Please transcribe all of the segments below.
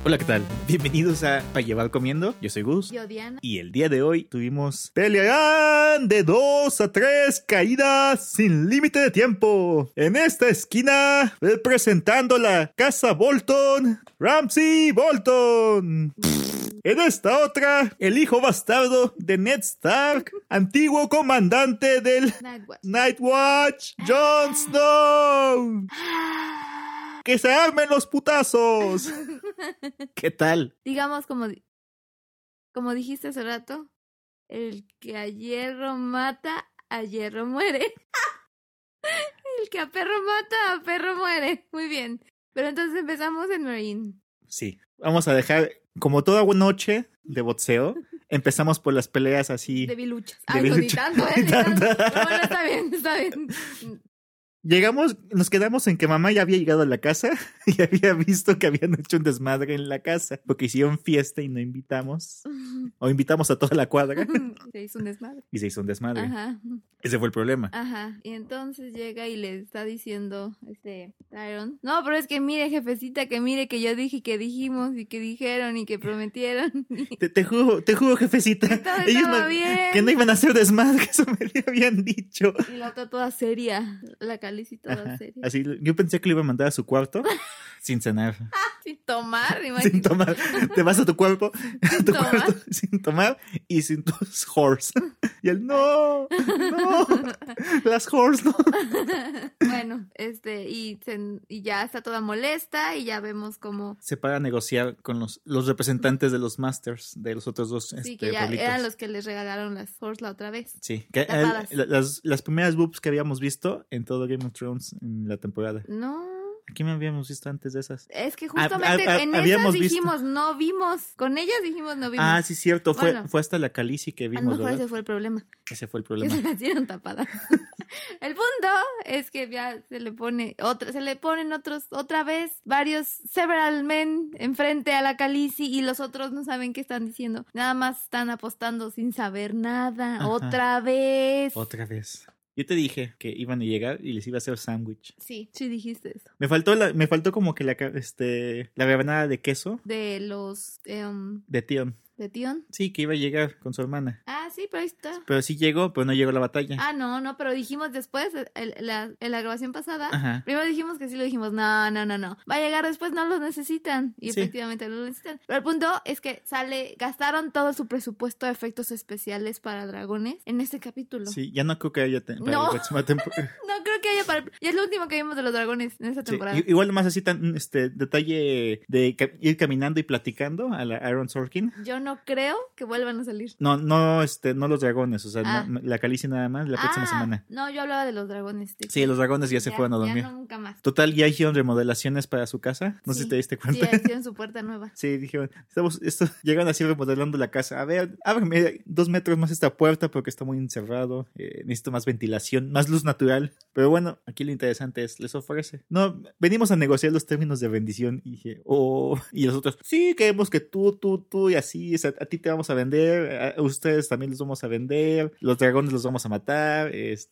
Hola, ¿qué tal? Bienvenidos a Pa' Llevar Comiendo. Yo soy Gus. Yo, Diana. Y el día de hoy tuvimos... Pelearán de 2 a 3 caídas sin límite de tiempo. En esta esquina, representando la casa Bolton, Ramsay Bolton. En esta otra, el hijo bastardo de Ned Stark, antiguo comandante del Night Watch, Jon Snow. ¡Que se armen los putazos! ¿Qué tal? Digamos, como dijiste hace rato, el que a hierro mata, a hierro muere. El que a perro mata, a perro muere. Muy bien. Pero entonces empezamos en Marine. Sí, vamos a dejar, como toda noche de boxeo, empezamos por las peleas así... De biluchas. Ay, no, ni tanto, ni tanto. Pero bueno, está bien, está bien. Llegamos, nos quedamos en que mamá ya había llegado a la casa y había visto que habían hecho un desmadre en la casa, porque hicieron fiesta y no invitamos, o invitamos a toda la cuadra. Se hizo un desmadre. Y se hizo un desmadre. Ajá. Ese fue el problema. Ajá. Y entonces llega y le está diciendo, Tyrion, no, pero es que mire, jefecita, que mire que yo dije que dijimos y que dijeron y que prometieron. Te juro, jefecita. Que ellos que no iban a hacer desmadre, eso me habían dicho. Y la otra toda seria, la Khaleesi toda seria. Así, yo pensé que lo iba a mandar a su cuarto sin cenar. Sin tomar, imagínate. Sin tomar. Te vas a tu cuarto sin tomar y sin tus horse. Y él, no, las horse, no. Bueno, y ya está toda molesta y ya vemos cómo... Se para a negociar con los representantes de los masters de los otros dos sí, que ya pueblitos. eran los que les regalaron las horse la otra vez. Sí, que las primeras boobs que habíamos visto en todo Game of Thrones en la temporada. No... ¿Qué me habíamos visto antes de esas? Es que justamente en esas dijimos, no vimos. Con ellas dijimos, no vimos. Ah, sí, cierto. Bueno, fue hasta la Khaleesi que vimos, a lo mejor ¿verdad? ese fue el problema. Ese fue el problema. Que se las dieron tapadas. El punto es que ya se le ponen otra vez several men enfrente a la Khaleesi y los otros no saben qué están diciendo. Nada más están apostando sin saber nada. Ajá. Otra vez. Yo te dije que iban a llegar y les iba a hacer sándwich. Sí dijiste eso. Me faltó como que la rebanada de queso. De los... de Tion. ¿De Tion? Sí, que iba a llegar con su hermana. Ah, sí, pero ahí está. Pero sí llegó, pero no llegó la batalla. Ah, no, pero dijimos después, en la grabación pasada, ajá, primero dijimos que sí, lo dijimos, no. Va a llegar después, no lo necesitan. Y sí, efectivamente lo necesitan. Pero el punto es que gastaron todo su presupuesto de efectos especiales para dragones en este capítulo. Sí, ya no creo que haya para no. la próxima temporada. No creo que haya ya es lo último que vimos de los dragones en esta temporada. Igual más así tan detalle de ir caminando y platicando a la Aaron Sorkin. Yo no creo que vuelvan a salir. No los dragones, o sea, no, la Khaleesi nada más la próxima semana. No, yo hablaba de los dragones. Sí, los dragones ya se fueron a dormir. Ya nunca más. Total, ya hicieron remodelaciones para su casa. No sé si te diste cuenta. Sí, hicieron su puerta nueva. Sí, dijeron, llegaron así remodelando la casa. A ver, ábreme 2 metros más esta puerta porque está muy encerrado. Necesito más ventilación, más luz natural. Pero bueno, aquí lo interesante es, les ofrece. No, venimos a negociar los términos de rendición. Y dije, y los otros, sí, queremos que tú y así, o sea, a ti te vamos a vender, a ustedes también los vamos a vender, los dragones los vamos a matar,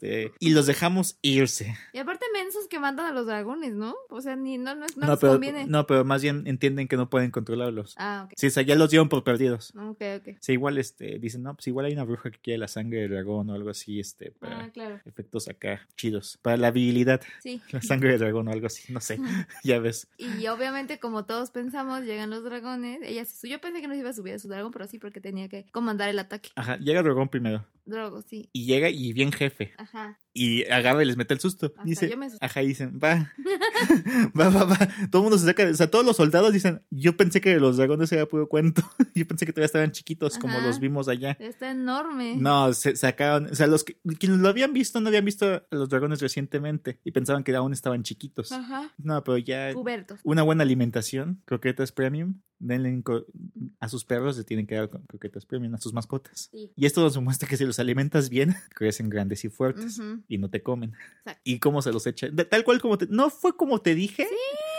y los dejamos irse. Y aparte mensos que mandan a los dragones, ¿no? O sea, no les conviene. No, pero más bien entienden que no pueden controlarlos. Ah, ok. Sí, o sea, ya los dieron por perdidos. Ok. Sí, igual dicen, no, pues igual hay una bruja que quiere la sangre del dragón o algo así, para claro. efectos acá chidos, para la habilidad. Sí. La sangre del dragón o algo así, no sé, ya ves. Y obviamente, como todos pensamos, llegan los dragones. Yo pensé que no se iba a subir a su dragón, pero sí, porque tenía que comandar el ataque. Ajá, llega el dragón primero. Drogo, sí. Y llega y bien jefe. Ajá. Y agarra y les mete el susto. Dice, yo me asusté. Ajá, y dicen, va. Todo el mundo se saca, o sea, todos los soldados dicen, yo pensé que los dragones era puro cuento. Yo pensé que todavía estaban chiquitos, ajá, como los vimos allá. Está enorme. No, se sacaron, o sea, quienes lo habían visto no habían visto a los dragones recientemente y pensaban que aún estaban chiquitos. Ajá. No, pero ya. Pubertos. Una buena alimentación, croquetas premium. Denle a sus perros, le tienen que dar croquetas premium a sus mascotas. Sí. Y esto nos demuestra que si los alimentas bien, crecen grandes y fuertes. Uh-huh. Y no te comen. Exacto. Y cómo se los echa. Tal cual como no fue como te dije. Sí.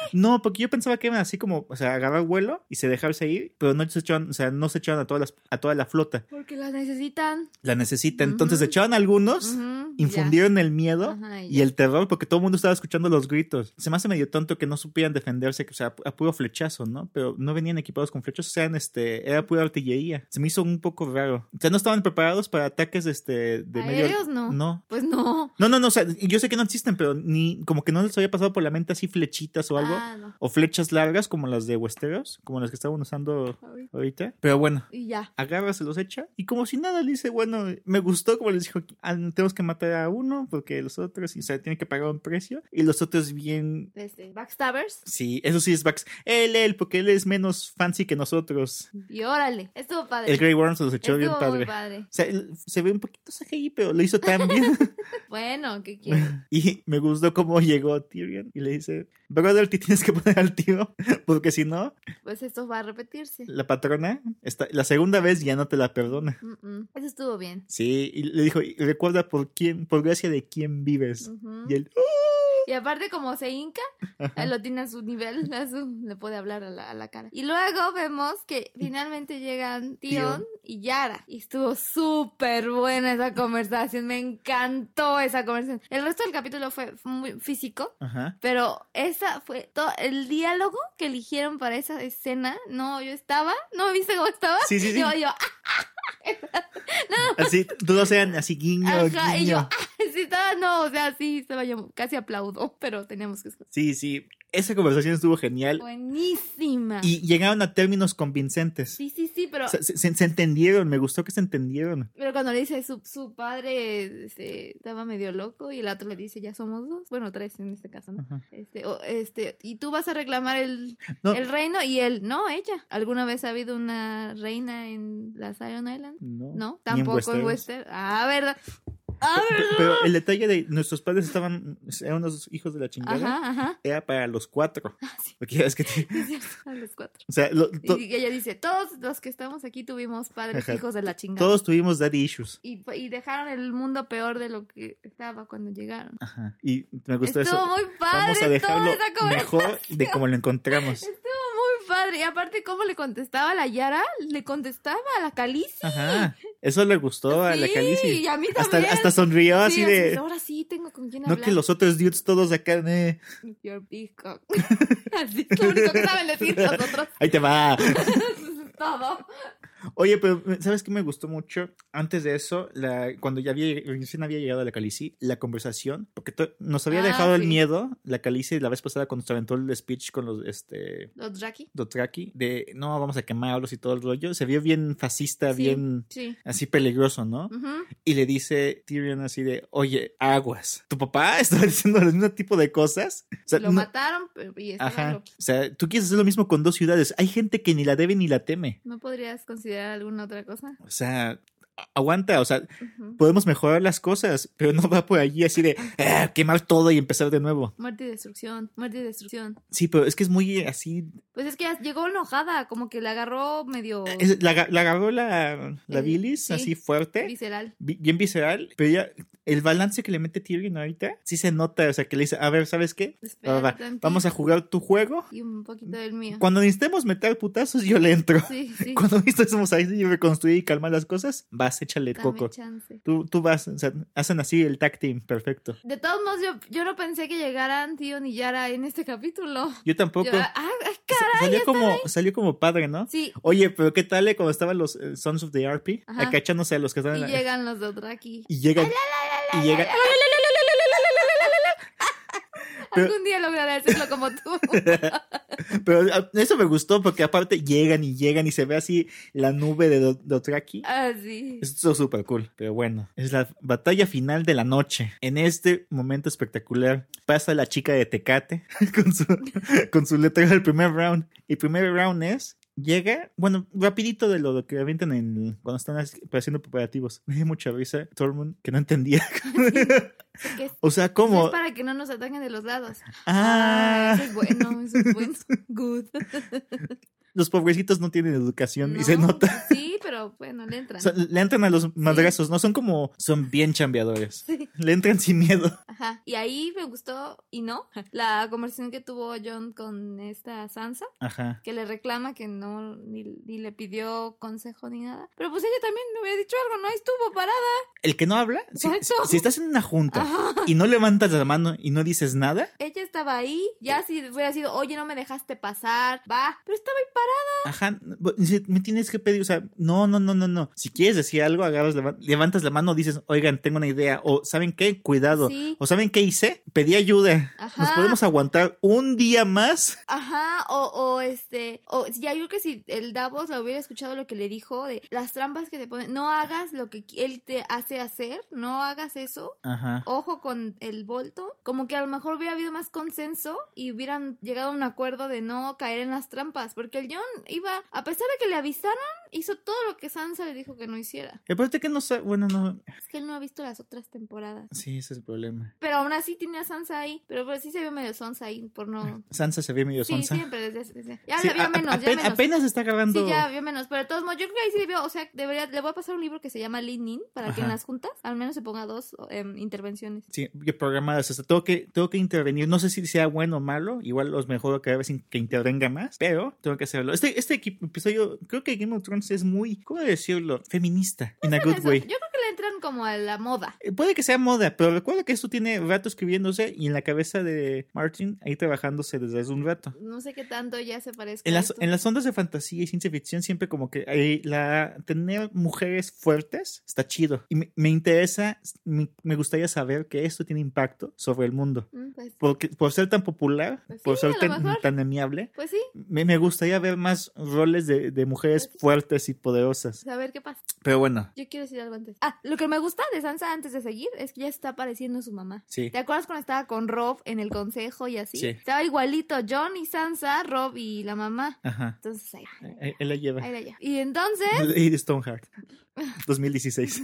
No, porque yo pensaba que iban así como, o sea, agarrar vuelo y se dejarse ir, pero no se echaban, o sea, no se echaban a toda la flota. Porque las necesitan. La necesitan. Entonces echaban algunos, infundieron el miedo y el terror, porque todo el mundo estaba escuchando los gritos. Se me hace medio tonto que no supieran defenderse, o sea, a puro flechazo, ¿no? Pero no venían equipados con flechas, o sea, era pura artillería. Se me hizo un poco raro. O sea, no estaban preparados para ataques de medio... ¿Aéreos no? No. Pues no. No, o sea, yo sé que no existen, pero ni como que no les había pasado por la mente así flechitas o algo. No. O flechas largas como las de Westeros, como las que estaban usando ahorita. Pero bueno, y ya. Agarra, se los echa y como si nada le dice, bueno, me gustó como les dijo, tenemos que matar a uno porque los otros, o sea, tienen que pagar un precio. Y los otros bien... ¿Backstabbers? Sí, eso sí es Él, porque él es menos fancy que nosotros. Y órale, estuvo padre. El Grey Worm se los echó estuvo bien padre. Muy padre. O sea, se ve un poquito CGI, pero lo hizo tan bien. Bueno, ¿qué quieres? Y me gustó cómo llegó Tyrion y le dice, brother, te tienes que poner al tiro, porque si no... Pues esto va a repetirse. La patrona, la segunda vez ya no te la perdona. Eso estuvo bien. Sí, y le dijo, recuerda por gracia de quién vives. Y él... Y aparte como se hinca, él lo tiene a su nivel, le puede hablar a la cara. Y luego vemos que finalmente llegan Theon y Yara. Y estuvo súper buena esa conversación, me encantó esa conversación. El resto del capítulo fue muy físico, pero esa fue todo el diálogo que eligieron para esa escena. No, yo estaba, ¿no viste cómo estaba? Sí. Yo no. Así, todos eran así guiño. Y yo, sí estaba, no, o sea, sí, estaba yo, casi aplaudo, pero teníamos que escuchar. Sí, esa conversación estuvo genial. Buenísima. Y llegaron a términos convincentes. Sí, pero... O sea, se entendieron, me gustó que se entendieron. Pero cuando le dice su padre estaba medio loco y el otro le dice, ya somos dos, bueno, tres en este caso, ¿no? Y tú vas a reclamar el reino y él, no, ella. ¿Alguna vez ha habido una reina en las Iron Islands? No, tampoco en Westeros. ¿Verdad? Pero el detalle de nuestros padres eran unos hijos de la chingada. Era para los 4. Sí. Porque es que a los 4. O sea, y ella dice, todos los que estamos aquí tuvimos padres hijos de la chingada. Todos tuvimos daddy issues. Y dejaron el mundo peor de lo que estaba cuando llegaron. Y me gustó eso. Estuvo muy padre. Vamos a dejarlo mejor de como lo encontramos. Estuvo muy padre. Y aparte, ¿cómo le contestaba a la Yara? Le contestaba a la Khaleesi. Eso le gustó a la Khaleesi. Y a mí también. Hasta sonrió así de... Ahora sí tengo con quién hablar. No que los otros dudes todos acá... Your big cock. Así es lo único que saben decir los otros. Ahí te va. Todo. Oye, pero ¿sabes qué me gustó mucho? Antes de eso, cuando recién había llegado a la Khaleesi, la conversación, porque nos había dejado el miedo, la Khaleesi la vez pasada cuando se aventó el speech con los Dothraki, de no, vamos a quemarlos y todo el rollo, se vio bien fascista, bien así peligroso, ¿no? Y le dice Tyrion así de, oye, aguas, ¿tu papá estaba diciendo el mismo tipo de cosas? O sea, lo mataron y estaba loco. O sea, tú quieres hacer lo mismo con 2 ciudades, hay gente que ni la debe ni la teme. ¿No podrías considerar alguna otra cosa? O sea, aguanta, o sea, podemos mejorar las cosas, pero no va por allí así de quemar todo y empezar de nuevo. Muerte y destrucción. Sí, pero es que es muy así. Pues es que llegó enojada, como que la agarró medio... La agarró la bilis así fuerte. Visceral. Bien visceral, pero ya el balance que le mete Tyrion ahorita, sí se nota, o sea, que le dice, a ver, ¿sabes qué? Vamos a jugar tu juego. Y un poquito del mío. Cuando necesitemos meter putazos, yo le entro. Sí. Cuando necesitemos ahí reconstruir y calmar las cosas, vas, échale coco. Tú vas, o sea, hacen así el tag team, perfecto. De todos modos, yo no pensé que llegaran Theon y Yara en este capítulo. Yo tampoco. Caray, salió como padre, ¿no? Sí. Oye, pero ¿qué tal cuando estaban los Sons of the RP? Acá echándose a los que estaban... Y llegan los Dothraki. Y llegan... Algún día lograré hacerlo como tú. Pero eso me gustó porque aparte llegan y se ve así la nube de Dothraki. Sí. Esto es súper cool. Pero bueno, es la batalla final de la noche. En este momento espectacular pasa la chica de Tecate con su letra del primer round. Y el primer round llega, bueno, rapidito de lo que avientan cuando están haciendo preparativos. Me dio mucha risa Tormund, que no entendía. O sea, ¿cómo? Es para que no nos ataquen de los lados. Eso es bueno. Good. los pobrecitos no tienen educación y No, se nota. Sí, pero bueno, le entran. O sea, le entran a los madrazos, ¿no? Son bien chambeadores. Sí. Le entran sin miedo. Ajá. Y ahí me gustó, y no, la conversación que tuvo Jon con esta Sansa, Ajá. que le reclama que no, ni le pidió consejo ni nada. Pero pues ella también me había dicho algo, ¿no? Ahí estuvo parada. El que no habla, Exacto. si estás en una junta Ajá. y no levantas la mano y no dices nada, Ella estaba ahí, ya si hubiera sido, oye, no me dejaste pasar, va, pero estaba ahí parada. ajá, me tienes que pedir, o sea, no. Si quieres decir algo, levantas la mano, dices, oigan, tengo una idea, o ¿saben qué? Cuidado. Sí. O ¿saben qué hice? Pedí ayuda. Ajá. ¿Nos podemos aguantar un día más? Ajá, o ya yo creo que si el Davos lo hubiera escuchado lo que le dijo de las trampas que te ponen, no hagas lo que él te hace hacer, no hagas eso. Ajá. Ojo con el Bolton, como que a lo mejor hubiera habido más consenso y hubieran llegado a un acuerdo de no caer en las trampas, porque el Jon iba, a pesar de que le avisaron, hizo todo lo que Sansa le dijo que no hiciera. Y aparte que no sé, bueno, no. Es que él no ha visto las otras temporadas. Sí, ese es el problema. Pero aún así tenía a Sansa ahí, pero pues sí se vio medio sonsa ahí por no... Sansa se ve medio Sí, sonsa. siempre desde... Ya Sí, la vio menos, ya menos. apenas está grabando. Sí, ya vio menos, pero de todos modos, yo creo que ahí sí vio, o sea, le voy a pasar un libro que se llama Lean In, para que en Ajá. las juntas al menos se ponga 2 intervenciones. Sí, programadas. O sea, tengo que intervenir. No sé si sea bueno o malo. Igual los mejor cada vez que intervenga más. Pero tengo que hacerlo. Este episodio, creo que Game of Thrones es muy, ¿cómo decirlo? Feminista. In a good Eso, way. yo creo que le entran como a la moda. Puede que sea moda, pero recuerda que esto tiene rato escribiéndose y en la cabeza de Martin ahí trabajándose desde hace un rato. No sé qué tanto ya se parezca En a las, esto. en las ondas de fantasía y ciencia ficción siempre como que tener mujeres fuertes está chido. Y me interesa, me gustaría saber que esto tiene impacto sobre el mundo. Pues, Porque, por ser tan popular, Pues sí, por ser a lo mejor. tan amiable, pues sí, me gustaría ver más roles de mujeres fuertes y poderosas. a ver qué pasa. Pero bueno, Yo quiero decir algo antes. Lo que me gusta de Sansa antes de seguir es que ya está apareciendo su mamá. sí. ¿Te acuerdas cuando estaba con Rob en el consejo y así? Sí. Estaba igualito Jon y Sansa, Rob y la mamá. Ajá. Entonces, ahí Él la lleva. la lleva. Y entonces, Lady Stoneheart. 2016.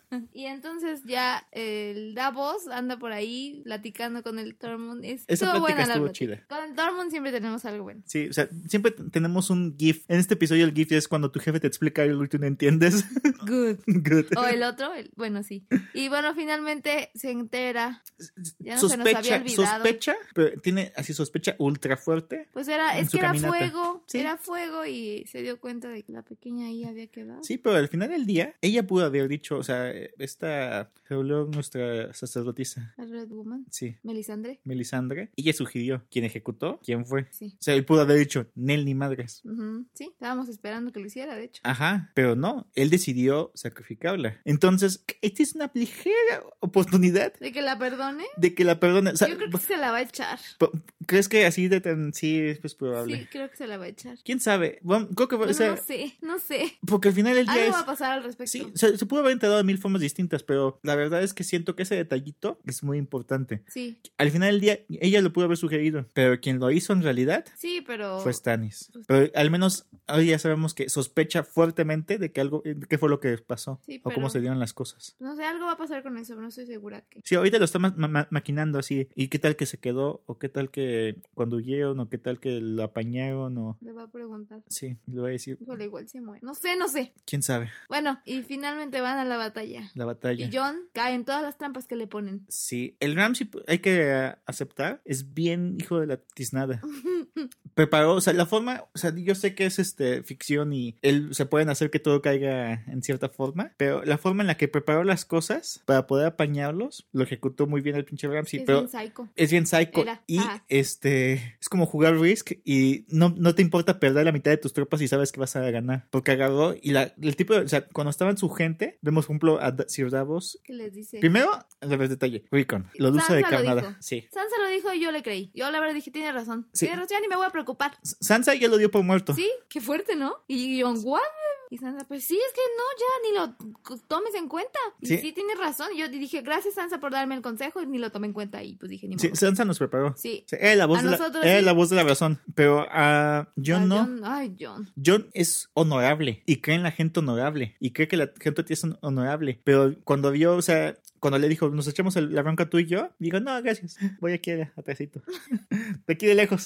ya el Davos anda por ahí platicando con el Tormund. Esa Estuvo plática buena la estuvo plática. chida. Con el Tormund siempre tenemos algo bueno. Sí, o sea, siempre tenemos un GIF. En este episodio el GIF es cuando tu jefe te explica algo y tú no entiendes. Good. Good. O el otro, bueno, sí. Y bueno, finalmente se entera. Ya no se nos había olvidado. Sospecha, pero tiene así sospecha ultra fuerte. Pues en es su que era caminata. fuego. Sí. Era fuego y se dio cuenta de que la pequeña ahí había quedado. Sí, pero al final del día, ella pudo haber dicho, o sea, esta reveló nuestra sacerdotisa. La Red Woman. Sí, Melisandre. Melisandre. Ella sugirió quién ejecutó, quién fue. Sí. O sea, él pudo haber dicho, Nel ni madres. Ujú. Sí, estábamos esperando que lo hiciera, de hecho. Ajá, pero no, él decidió sacrificarla. Entonces, esta es una ligera oportunidad ¿De que la perdone? de que la perdone. O sea, Yo creo que se la va a echar. ¿crees que así de tan... Sí, es probable. Sí, creo que se la va a echar. ¿Quién sabe? Bueno, creo que... Bueno, o sea, no sé. porque al final del día Algo es... va a pasar al respecto. Sí, o sea, se pudo haber enterado de mil formas distintas, pero la verdad es que siento que ese detallito es muy importante. Sí, Al final del día, ella lo pudo haber sugerido, pero quien lo hizo en realidad sí, pero... fue Stannis. Pero al menos hoy ya sabemos que sospecha fuertemente de que algo, qué fue lo que pasó, Sí, o cómo pero- se dieron las cosas. No sé, algo va a pasar con eso, pero no estoy segura que... Sí, ahorita lo está maquinando así. ¿Y qué tal que se quedó? ¿O qué tal que cuando huyeron? ¿O qué tal que lo apañaron? ¿O Le va a preguntar. sí, le voy a decir. Híjole, igual se muere. No sé. ¿Quién sabe? Bueno, y finalmente van a la batalla. La batalla. Y Jon cae en todas las trampas que le ponen. Sí, el Ramsay hay que aceptar, es bien hijo de la tiznada. Preparó, o sea, la forma, o sea, yo sé que es ficción y se pueden hacer que todo caiga en cierta forma, pero la forma en la que preparó las cosas para poder apañarlos, lo ejecutó muy bien el pinche Ramsay, Es pero bien psycho. es bien psycho Era, y ajá. es como jugar Risk y no te importa perder la mitad de tus tropas y sabes que vas a ganar, porque agarró y el tipo, o sea, cuando estaban su gente, vemos por ejemplo a Sir Davos. ¿Qué les dice? Primero, a ver, detalle, Rickon, lo dulce de Sansa lo carnada. dijo. Sí. Sansa lo dijo y yo le creí. Yo la verdad dije, tiene razón. Sí. Tiene razón, ya ni me voy a preocupar. Sansa ya lo dio por muerto. Sí, qué fuerte, ¿no? Y Jon, ¿what? Y Sansa, pues sí, es que no, ya ni lo tomes en cuenta. Y Sí. sí, tienes razón. Y yo dije, gracias Sansa por darme el consejo y ni lo tomé en cuenta. Y pues dije, ni Sí, modo. Sansa nos preparó. Sí. O sea, era la voz, A de la, nosotros era sí. la voz de la razón. Pero a Jon no. Ay, Jon. Jon es honorable y cree en la gente honorable y cree que la gente es honorable. Pero cuando vio, o sea, cuando le dijo, nos echamos la bronca tú y yo, digo, no, gracias. Voy aquí atrásito. De aquí de lejos.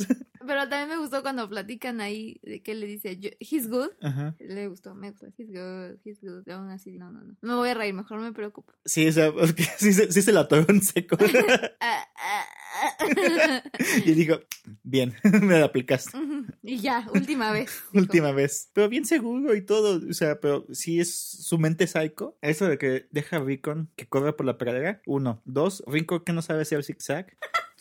Pero también me gustó cuando platican ahí de que le dice, he's good. Ajá. Me gustó, he's good. Y aún así, no. No me voy a reír, mejor me preocupo. Sí, o sea, porque sí se la atoró en seco. Y dijo, bien, me la aplicaste. Y ya, última vez. Última vez. Pero bien seguro y todo. O sea, pero sí es su mente psycho. Eso de que deja a Rickon que corra por la pradera. 1, 2, Rickon que no sabe hacer zigzag.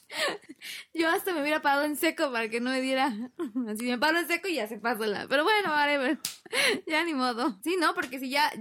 Yo hasta me hubiera parado en seco para que no me diera. Así me paro en seco y ya se pasó la. Pero bueno, whatever. Ya ni modo. Sí, no, porque si ya.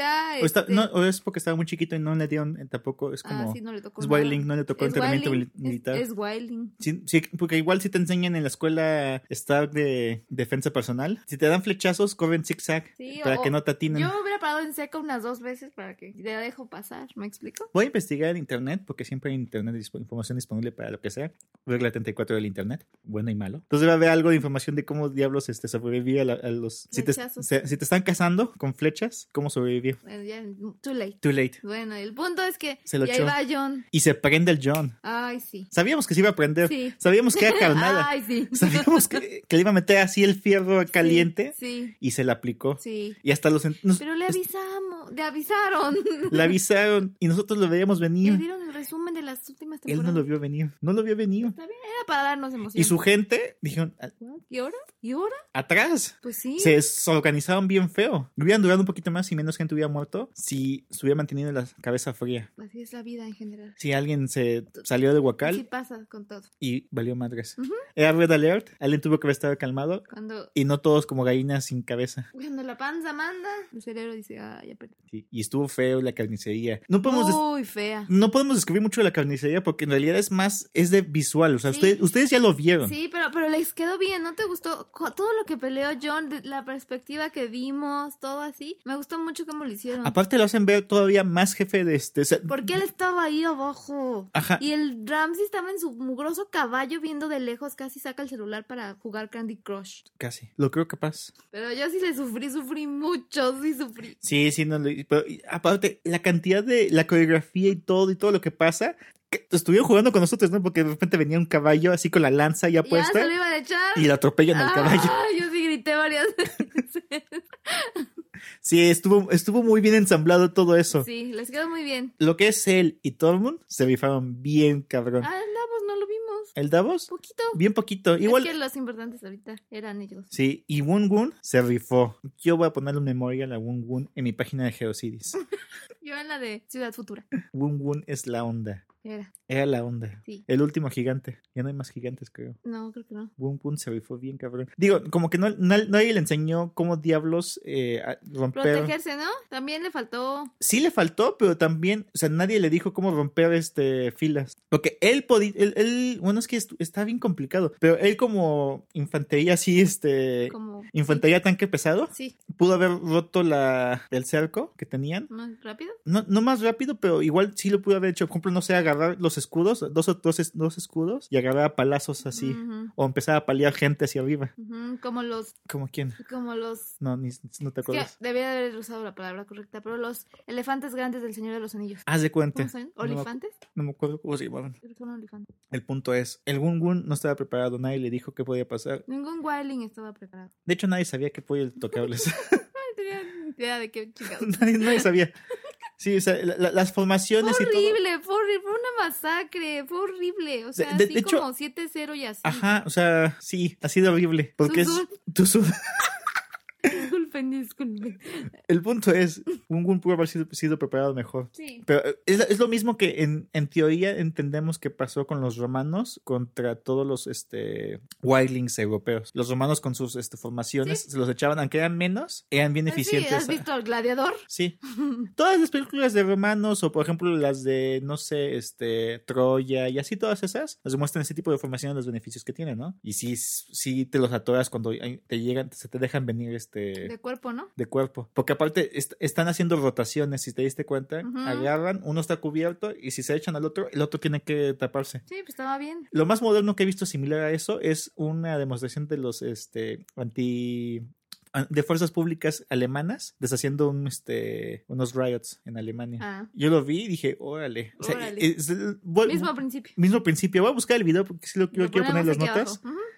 O es porque estaba muy chiquito y no le dieron tampoco. Es como. Sí, no le tocó. Es Wilding, no le tocó entrenamiento militar. Es Wilding. Sí, porque igual si te enseñan en la escuela Stark de defensa personal, si te dan flechazos, corren zigzag para que no te atinen. Yo me hubiera parado en seco unas 2 veces para que te dejo pasar. ¿Me explico? Voy a investigar en internet, porque siempre hay en internet información disponible para lo que sea. Regla 34 del internet, bueno y malo. Entonces va a haber algo de información de cómo diablos sobrevivir a los... Si te están cazando con flechas, ¿cómo sobrevivir? Ya, too late. Too late. Bueno, el punto es que se lo ya iba Jon. Y se prende el Jon. Ay, sí. Sabíamos que se iba a prender. Sí. Sabíamos que era carnada. Ay, sí. Sabíamos que le iba a meter así el fierro caliente. Sí. Y se le aplicó. Sí. Y hasta Pero le avisamos. Le avisaron. Le avisaron. Y nosotros lo veíamos venir. Le dieron el resumen de las últimas temporadas. Él no lo vio venir. No lo vio venir. Está bien, era para darnos emoción. Y su gente dijeron... ¿Y ahora? ¿Y ahora? Atrás. Pues sí. Se organizaron bien feo. Hubieran durado un poquito más y menos gente hubiera muerto si se hubiera mantenido la cabeza fría. Así es la vida en general. Si alguien se salió de Huacal. Así pasa con todo. Y valió madres. Era Red Alert. Alguien tuvo que haber estado calmado. Y no todos como gallinas sin cabeza. Cuando la panza manda, el cerebro dice, ya perdí. Sí. Y estuvo feo la carnicería. Muy fea. No podemos describir mucho de la carnicería porque en realidad es de visual. O sea, sí. ustedes ya lo vieron. Sí, pero les quedó bien. ¿No te gustó? Todo lo que peleó Jon, la perspectiva que vimos, todo así. Me gustó mucho cómo lo hicieron. Aparte lo hacen ver todavía más jefe de este. O sea, porque él estaba ahí abajo. Ajá. Y el Ramsay estaba en su mugroso caballo viendo de lejos. Casi saca el celular para jugar Candy Crush. Casi. Lo creo capaz. Pero yo sí le sufrí mucho. Sí sufrí. Sí, no. Pero aparte, la cantidad de la coreografía y todo lo que pasa... Estuvieron jugando con nosotros, ¿no? Porque de repente venía un caballo así con la lanza ya puesta. Ya se lo iban a echar. Y lo atropellan al caballo. Yo sí grité varias veces. Sí, estuvo muy bien ensamblado todo eso. Sí, les quedó muy bien. Lo que es él y Tormund se rifaron bien, cabrón. El Davos no lo vimos. ¿El Davos? Poquito. Bien poquito. Igual... Es que los importantes ahorita eran ellos. Sí, y Woon se rifó. Yo voy a ponerle un memorial a Woon en mi página de GeoCities. Yo en la de Ciudad Futura. Woon es la onda. Era la onda. Sí. El último gigante. Ya no hay más gigantes, creo. No, creo que no. Woon se rifó bien, cabrón. Digo, como que nadie le enseñó cómo diablos romper... Protegerse, ¿no? También le faltó... Sí le faltó, pero también... O sea, nadie le dijo cómo romper filas. Porque él podía... Bueno, es que está bien complicado. Pero él como infantería así, Como... Infantería tanque pesado. Sí. Pudo haber roto el cerco que tenían. ¿Más rápido? No más rápido, pero igual sí lo pudo haber hecho. Por ejemplo, no sé, agarrar los escudos, dos escudos y agarrar a palazos así. O empezar a paliar gente hacia arriba. Como los... ¿Como quién? Como los... No te acuerdas. Debía haber usado la palabra correcta, pero los elefantes grandes del Señor de los Anillos. Haz de cuenta. ¿Cómo se llaman? ¿Olifantes? No me acuerdo cómo se llamaban. Son olifantes. El punto es, el Woon no estaba preparado, nadie le dijo qué podía pasar. Ningún Wildling estaba preparado. De hecho, nadie sabía qué podía tocarles. No tenía idea de qué chingados. nadie sabía. Sí, o sea, las formaciones fue y todo. Fue horrible, fue una masacre, fue horrible. O sea, de así hecho, como 7-0 y así. Ajá, o sea, sí, ha sido horrible. Porque Disculpen. El punto es, Woon pudo haber sido preparado mejor. Sí. Pero es lo mismo que en teoría entendemos que pasó con los romanos contra todos los wildlings europeos. Los romanos con sus formaciones se los echaban, aunque eran menos, eran bien eficientes. Sí, ¿has visto al gladiador? Sí. Todas las películas de romanos, o por ejemplo las de, no sé, Troya y así todas esas, nos demuestran ese tipo de formaciones, los beneficios que tienen, ¿no? Y sí te los atoras cuando te llegan, se te dejan venir de cuerpo, ¿no? De cuerpo. Porque aparte están haciendo rotaciones, si te diste cuenta, agarran, uno está cubierto y si se echan al otro, el otro tiene que taparse. Sí, pues estaba bien. Lo más moderno que he visto similar a eso es una demostración de los de fuerzas públicas alemanas deshaciendo unos riots en Alemania. Yo lo vi y dije, órale. O sea, mismo principio. Mismo principio. Voy a buscar el video porque sí lo quiero poner en las notas.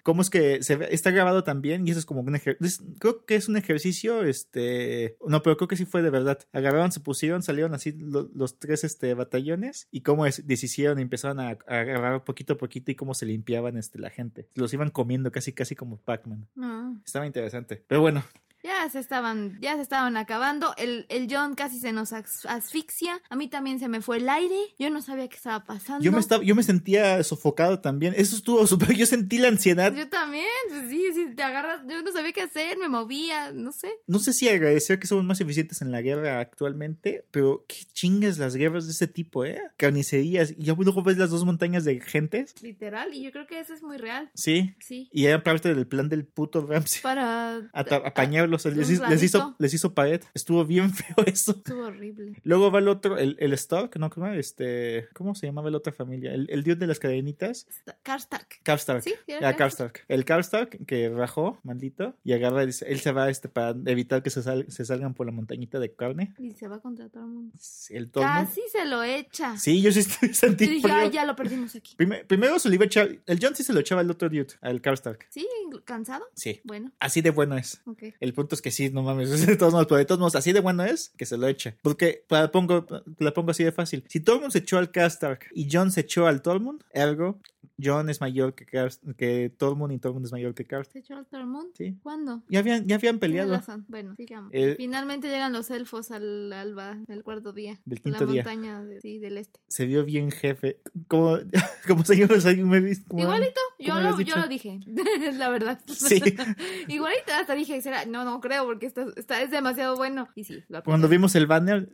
cómo es que está grabado también y eso es como un ejercicio, creo que es un ejercicio, no, pero creo que sí fue de verdad. Agarraron, se pusieron, salieron así los tres batallones y cómo deshicieron y empezaron a agarrar poquito a poquito y cómo se limpiaban la gente. Los iban comiendo casi como Pac-Man. Estaba interesante. Pero bueno. Ya se estaban acabando. El John casi se nos asfixia. A mí también se me fue el aire. Yo no sabía qué estaba pasando. Yo me sentía sofocado también. Eso estuvo súper. Yo sentí la ansiedad. Yo también. Pues sí, te agarras. Yo no sabía qué hacer. Me movía. No sé. No sé si agradecer que somos más eficientes en la guerra actualmente, pero qué chingas las guerras de ese tipo, carnicerías. Y ya luego ves las dos montañas de gentes. Literal. Y yo creo que eso es muy real. Sí. Y era parte del plan del puto Ramsay. Para apañarlos. Les hizo pared. Estuvo bien feo eso. Estuvo horrible. Luego va el otro, el Stark, ¿no? ¿Cómo se llamaba la otra familia? El dios de las cadenitas. Karstark. Sí, Karstark. El Karstark que bajó, maldito, y agarra, él se va para evitar que se salgan por la montañita de carne. Y se va contra todo el mundo. Casi se lo echa. Sí, yo sí sentí. Y ya lo perdimos aquí. Primero se lo iba a echar. El John sí se lo echaba al otro dude, al Karstark. Sí, ¿cansado? Sí. Bueno. Así de bueno es. Okay. El punto es que sí, no mames, de todos modos, así de bueno es que se lo eche. Porque la pongo así de fácil. Si Tormund se echó al Karstark y Jon se echó al Tormund, ergo, Jon es mayor que Tormund y Tormund es mayor que Karstark. ¿Se echó al Tormund? Sí. ¿Cuándo? Ya habían peleado. Bueno, sigamos. Finalmente llegan los elfos al alba del cuarto día. Del quinto día. La montaña del este. Se vio bien jefe. Como señores ahí me viste. Igualito. Yo lo dije. La verdad. Sí. Igualito. Hasta dije, no creo porque es demasiado bueno. Y sí. Cuando vimos el banner.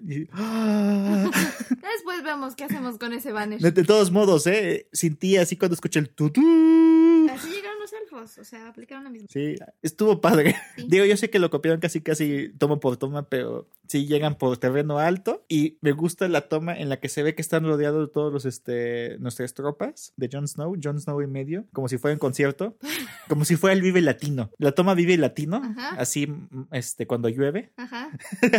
Después vemos qué hacemos con ese banner. De todos modos, sentí así cuando escuché el tutú. Así llegaron los elfos, o sea, aplicaron la misma. Sí, estuvo padre. Sí. Digo, yo sé que lo copiaron casi toma por toma, pero sí llegan por terreno alto y me gusta la toma en la que se ve que están rodeados de todos nuestras tropas de Jon Snow y medio, como si fuera un concierto, como si fuera el Vive Latino. La toma Vive Latino, ajá, así cuando llueve. Ajá.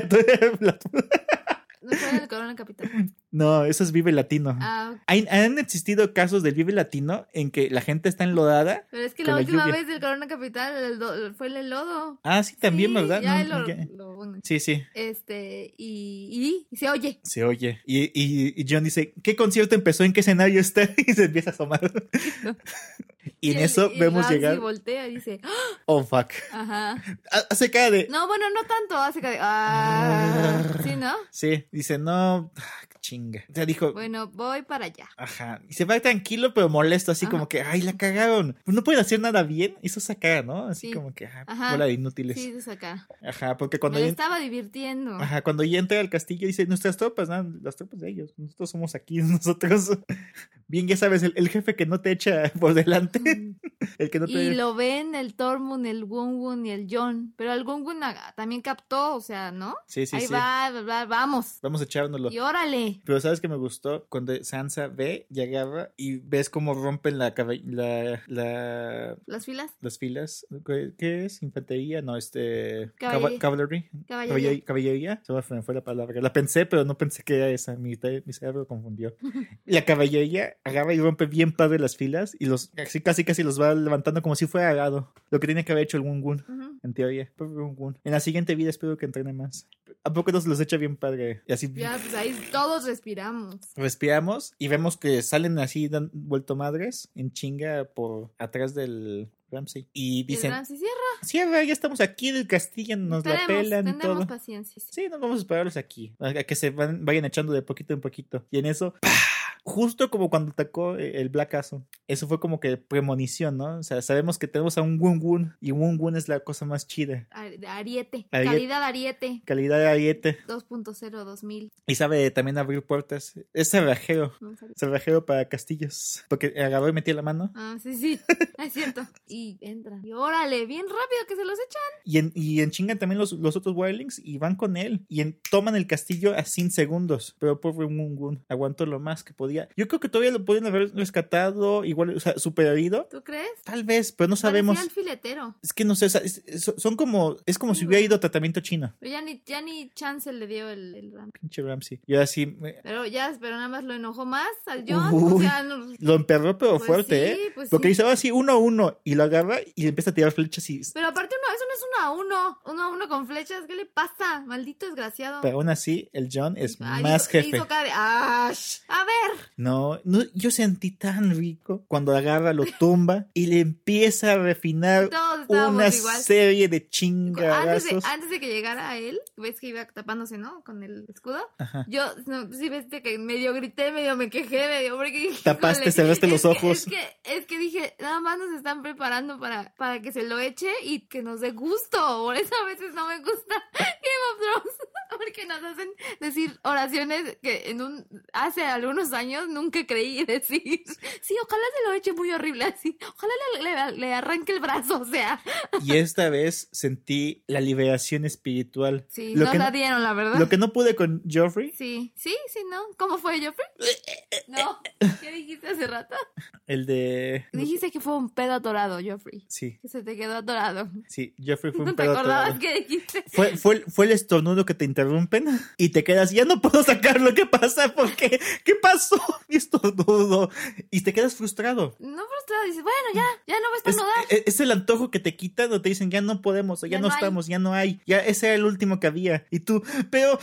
¿No fue el Corona Capital? No, eso es Vive Latino. Okay. Han existido casos del Vive Latino en que la gente está enlodada. Pero es que la última vez del Corona Capital fue el lodo. Ah, sí, también, sí, ¿verdad? Ya bueno. Sí. Y se oye. Se oye. Y Jon dice, ¿qué concierto empezó? ¿En qué escenario está? Y se empieza a asomar. No. Y en eso vemos Ramsay llegar. Voltea y dice, oh, fuck. Ajá. Hace cara de. No, bueno, no tanto. Hace cara de. ¿Sí, no? Sí, dice, no. Chinga. O sea, dijo. Bueno, voy para allá. Ajá. Y se va tranquilo, pero molesto, así como que, ay, la cagaron. Pues no pueden hacer nada bien. Hizo esa cara, ¿no? Así sí. Como que, bola de inútiles. Sí, esa cara. Ajá, porque cuando. Me estaba divirtiendo. Ajá, cuando ya entra al castillo, dice, nuestras tropas, ¿no? Las tropas de ellos. Nosotros somos aquí, nosotros. Bien, ya sabes, el jefe que no te echa por delante. El que no te... Y lo ven el Tormund, el Gungun y el Jon. Pero el Gungun también captó, o sea, ¿no? Sí. Ahí va, vamos. Vamos a echárnoslo. Y órale. Pero ¿sabes qué me gustó? Cuando Sansa ve y agarra y ves cómo rompen las filas. Las filas. ¿Qué es? ¿Infantería? No, Caballería. Caballería. Se me fue la palabra. La pensé, pero no pensé que era esa. Mi cerebro confundió. La caballería agarra y rompe bien padre las filas y los casi los va levantando como si fuera agado. Lo que tiene que haber hecho el Gungun, en teoría. En la siguiente vida espero que entrene más. ¿A poco nos los echa bien padre? Y así... Ya, pues ahí todos respiramos. Respiramos y vemos que salen así vuelto madres en chinga por atrás del Ramsay. Y dicen... Ramsay cierra, ya estamos aquí en el castillo, nos la pelan y todo. Tendremos paciencia. Sí, nos vamos a esperarlos aquí. A que se vayan echando de poquito en poquito. Y en eso... ¡pah! Justo como cuando atacó el Black Castle. Eso fue como que premonición, ¿no? O sea, sabemos que tenemos a un Gungun y Gungun es la cosa más chida. Ariete. Calidad Ariete. Calidad Ariete. 2.0 2000. Y sabe también abrir puertas. Es cerrajero. Cerrajero para castillos. Porque agarró y metió la mano. Ah, sí. Es cierto. Y entra. Y órale, bien rápido que se los echan. Y enchingan también los otros wildlings y van con él. Y toman el castillo a 100 segundos. Pero pobre Gungun aguantó lo más que podía. podía. Yo creo que todavía lo pueden haber rescatado, igual, o sea, super herido. ¿Tú crees? Tal vez, pero no sabemos. Parecía el filetero. Es que no sé, o sea, son como, es como si hubiera ido a tratamiento chino. Pero ya ni chance le dio el Ramsey. Pinche Ramsey. Y ahora sí. Pero nada más lo enojó más al Jon. Uy, O sea, no, lo emperró, pero pues fuerte, sí, pues porque sí. dice, así 1-1, y lo agarra y le empieza a tirar flechas y. Pero aparte eso no es 1-1 con flechas. ¿Qué le pasa? Maldito desgraciado. Pero aún así, el Jon es Ay, más jefe. hizo cara de, ¡ash! A ver. No, yo sentí tan rico cuando agarra, lo tumba y le empieza a refinar Todos estábamos una igual. serie de chingadazos. Antes de que llegara a él, ves que iba tapándose, ¿no? Con el escudo. Aja. Yo, no, sí, ves que medio grité, medio me quejé, medio porque... Tapaste, híjole, cerraste los ojos. Es que dije, nada más nos están preparando para que se lo eche y que nos dé gusto. Por eso a veces no me gusta Game of Thrones. Porque nos hacen decir oraciones que hace algunos años nunca creí decir. Sí, ojalá se lo eche muy horrible así. Ojalá le arranque el brazo, o sea. Y esta vez sentí la liberación espiritual. Sí, Lo nos que la dieron, la verdad. Lo que no pude con Joffrey. Sí, ¿no? ¿Cómo fue, Joffrey? No, ¿qué dijiste hace rato? El de... Dijiste que fue un pedo atorado, Joffrey. Sí, Que se te quedó atorado. sí, Joffrey fue un ¿No te pedo acordabas atorado. qué dijiste? Fue el estornudo que te interrumpen y te quedas, ya no puedo sacarlo, ¿qué pasa? ¿Por qué? ¿Qué pasó? Mi estornudo. Y te quedas frustrado. No frustrado, dices, bueno, ya no va a estornudar. Es el antojo que te quitan o te dicen, ya no podemos, o ya Ya no no hay. estamos, ya no hay. Ya ese era el último que había. Y tú, pero...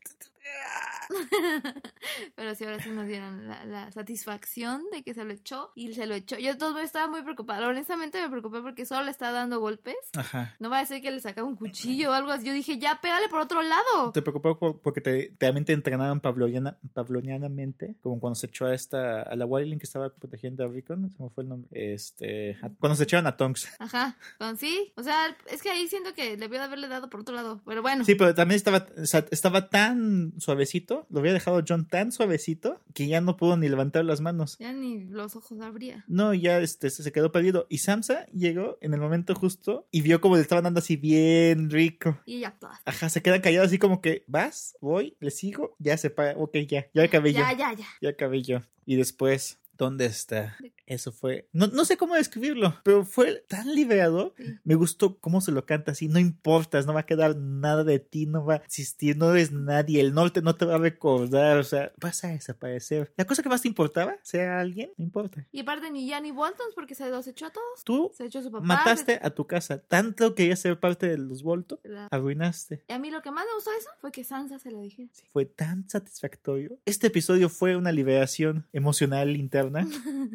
Pero sí, ahora sí nos dieron la satisfacción de que se lo echó y se lo echó. Yo todo estaba muy preocupada. Honestamente me preocupé porque solo le estaba dando golpes. Ajá. No va a ser que le sacaba un cuchillo o algo así. Yo dije, ya, pégale por otro lado. Te preocupó porque también te entrenaban pavlonianamente, como cuando se echó a la Wildling que estaba protegiendo a Rickon, ¿cómo fue el nombre? Cuando se echaron a Tonks. Ajá, sí. O sea, es que ahí siento que debió de haberle dado por otro lado. Pero bueno. Sí, pero también estaba tan suavecito, lo había dejado Jon tan suavecito que ya no pudo ni levantar las manos. Ya ni los ojos abría. No, ya se quedó perdido. Y Sansa llegó en el momento justo y vio como le estaban dando así bien rico. Y ya todas. Ajá, se quedan callados así como que, ¿vas? ¿Voy? ¿Le sigo? Ya se para, ok, ya acabé yo. Ya. Ya acabé yo. Y después, ¿dónde está? Eso fue, no sé cómo describirlo, pero fue tan liberador. Sí. Me gustó cómo se lo canta así, no importas, no va a quedar nada de ti, no va a existir, no eres nadie, el norte no te va a recordar, o sea, vas a desaparecer. La cosa que más te importaba, sea alguien, no importa. Y aparte ni ya ni Boltons porque se los echó a todos. Tú Se echó a su papá. mataste a tu casa, tanto querías ser parte de los Bolton, ¿Verdad? arruinaste. Y a mí lo que más me gustó de eso fue que Sansa se lo dijera. Sí, fue tan satisfactorio. Este episodio fue una liberación emocional interna.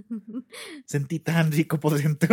Sentí tan rico por dentro.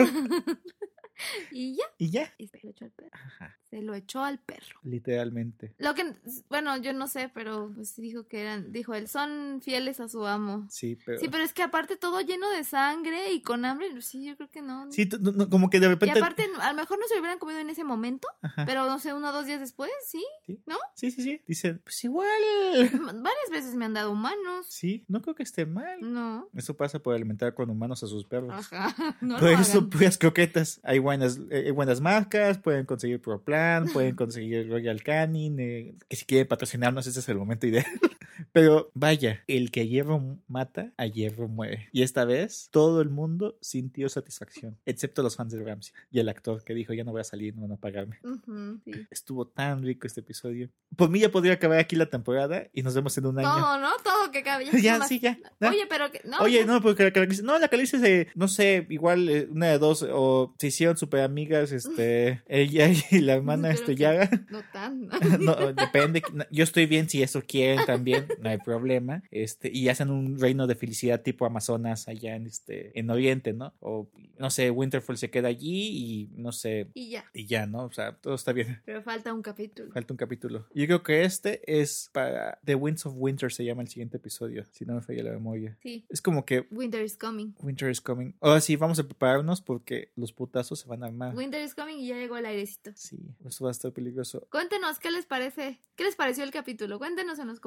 Y ya. Y ya. Y se lo echó al perro. Ajá, Se lo echó al perro. literalmente. Lo que, bueno, yo no sé, pero pues dijo él, son fieles a su amo. Sí, pero... Sí, pero es que aparte todo lleno de sangre y con hambre, sí, yo creo que no. Sí, como que de Y repente... aparte, a lo mejor no se lo hubieran comido en ese momento, Ajá. pero no sé, 1 o 2 días después, ¿sí? ¿Sí? ¿No? Sí. Dicen, pues igual. Varias veces me han dado humanos. Sí, no creo que esté mal. No. Eso pasa por alimentar con humanos a sus perros. Ajá. No Por lo eso, hagan. puras croquetas. Hay buenas marcas, pueden conseguir ProPlan, pueden conseguir Royal Canin, que si quieren patrocinarnos, ese es el momento ideal. Pero vaya, el que a hierro mata, a hierro muere. Y esta vez, todo el mundo sintió satisfacción, excepto los fans de Ramsey y el actor que dijo, ya no voy a salir, no van a pagarme. Ujú, sí. Estuvo tan rico este episodio. Por mí ya podría acabar aquí la temporada y nos vemos en un año. Todo, ¿no? Todo que cabe. Ya, nomás. sí, ya. ¿no? Oye, pero que... No, Oye, ya. no, porque la Calice no sé, igual una de dos, o se hicieron super amigas, ella y la hermana, Creo que Yaga. No tan. No, depende. Yo estoy bien si eso quieren también, no hay problema. Y hacen un reino de felicidad tipo Amazonas allá en Oriente, ¿no? O no sé, Winterfell se queda allí y no sé, Y ya. y ya, ¿no? O sea, todo está bien. Pero falta un capítulo. Falta un capítulo. Yo creo que este es para The Winds of Winter, se llama el siguiente episodio, si no me falla la memoria. Sí. Es como que Winter is coming. Winter is coming. Ahora sí, vamos a prepararnos porque los putazos se van a armar. Winter is coming y ya llegó el airecito. Sí, eso va a estar peligroso. Cuéntenos qué les parece. ¿Qué les pareció el capítulo? Cuéntenos en los comentarios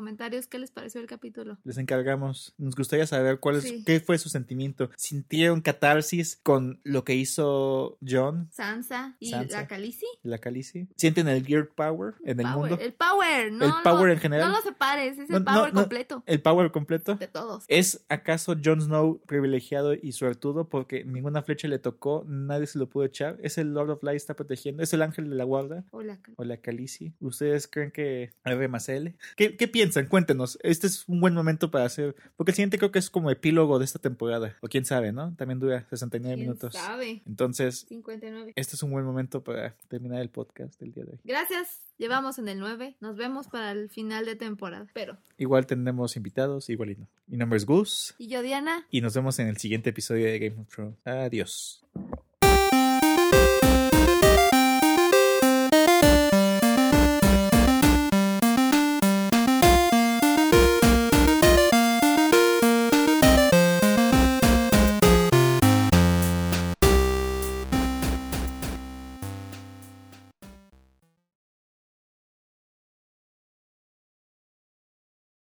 qué les pareció el capítulo. Les encargamos. Nos gustaría saber Sí. qué fue su sentimiento. ¿Sintieron catarsis con lo que hizo Jon, Sansa y Sansa. la Khaleesi. la Khaleesi? ¿Sienten el Gear Power en el mundo? El power, no. ¿El power en general? No lo separes, es No, el power no, completo. ¿El power completo? De todos. ¿Es acaso Jon Snow privilegiado y suertudo porque ninguna flecha le tocó, nadie se lo pudo echar? ¿Es el Lord of Light está protegiendo? ¿Es el ángel de la guarda? ¿O la Khaleesi? ¿Ustedes creen que R más L? ¿Qué piensan? Cuéntenos. Este es un buen momento para hacer, porque el siguiente creo que es como epílogo de esta temporada. O quién sabe, ¿no? También dura 69 minutos. ¿Quién sabe? Entonces, 59. este es un buen momento para terminar el podcast del día de hoy. Gracias. Llevamos en el 9. Nos vemos para el final de temporada. Pero. Igual tenemos invitados, igual y no. Mi nombre es Gus. Y yo, Diana. Y nos vemos en el siguiente episodio de Game of Thrones. Adiós.